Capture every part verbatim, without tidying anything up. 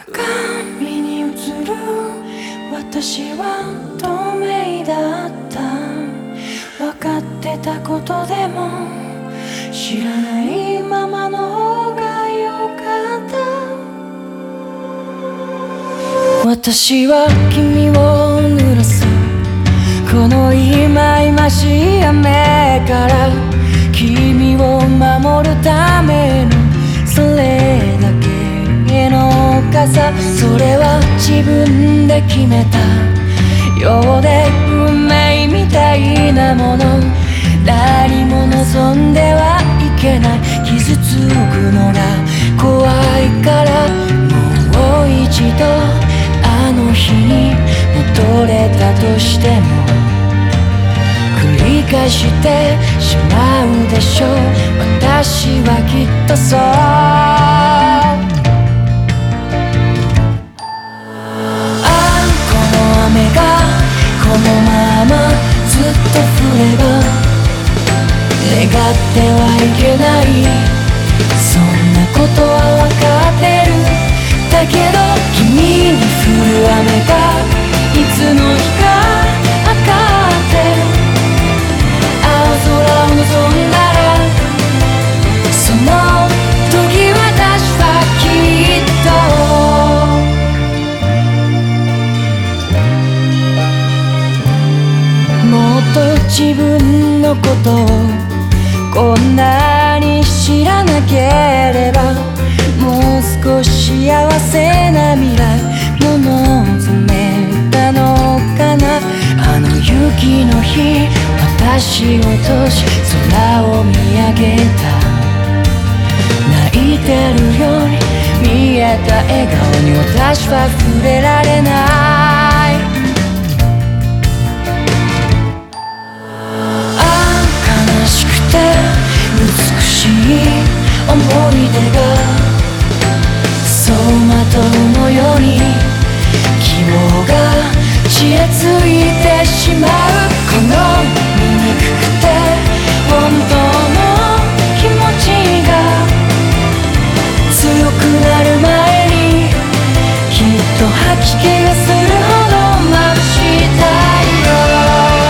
鏡に映る私は透明だった。分かってたことでも知らないままの方が良かった。私は君を濡らすこの忌々しい雨から君を守るためのそれだけの傘。それは自分で決めたようで運命みたいなもの。何も望んではいけない。傷つくのが怖いからもう一度あの日に戻れたとしても繰り返してしまうでしょう。私はきっとそう。ああこの雨がこのままずっと降れば願ってはいけない。そんなことは分かってる。だけど君に降る雨がいつの日か分かって青空を望んだらその時私はきっともっと自分のことをこんなに知らなければもう少し幸せな未来も望めたのかな。あの雪の日私を閉じ空を見上げた。泣いてるように見えた笑顔に私は触れられない。ああ悲しくて美しい思い出が走馬灯のように希望が消えついてしまう。この醜くて本当の気持ちが強くなる前にきっと吐き気がするほど待ちたいよ。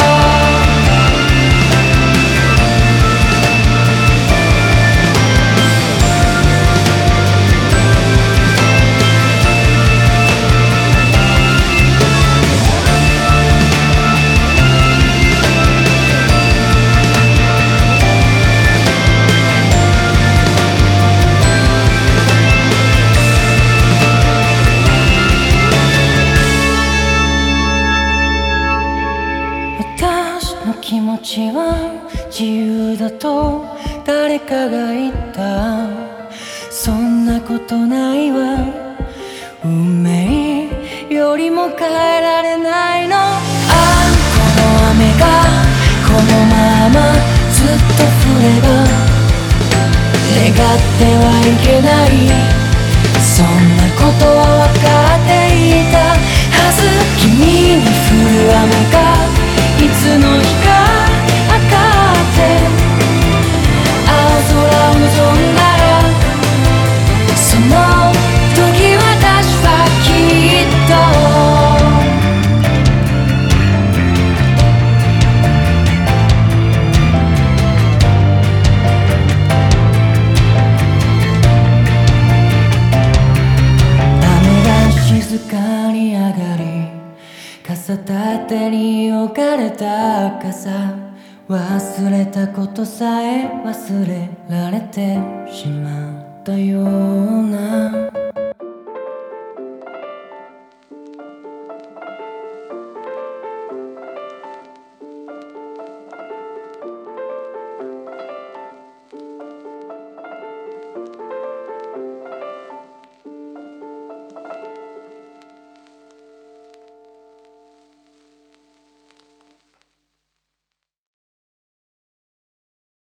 私の気持ちは自由だと誰かが言った。そんなことないわ。運命よりも変えられないの。ああこの雨がこのままずっと降れば願ってはいけない。そんなことは分かっていたはず。君に降る雨がいつの日か分かって青空を望んだらその時私はきっと雨が静かに上がり傘立てに置かれた傘忘れたことさえ忘れられてしまったような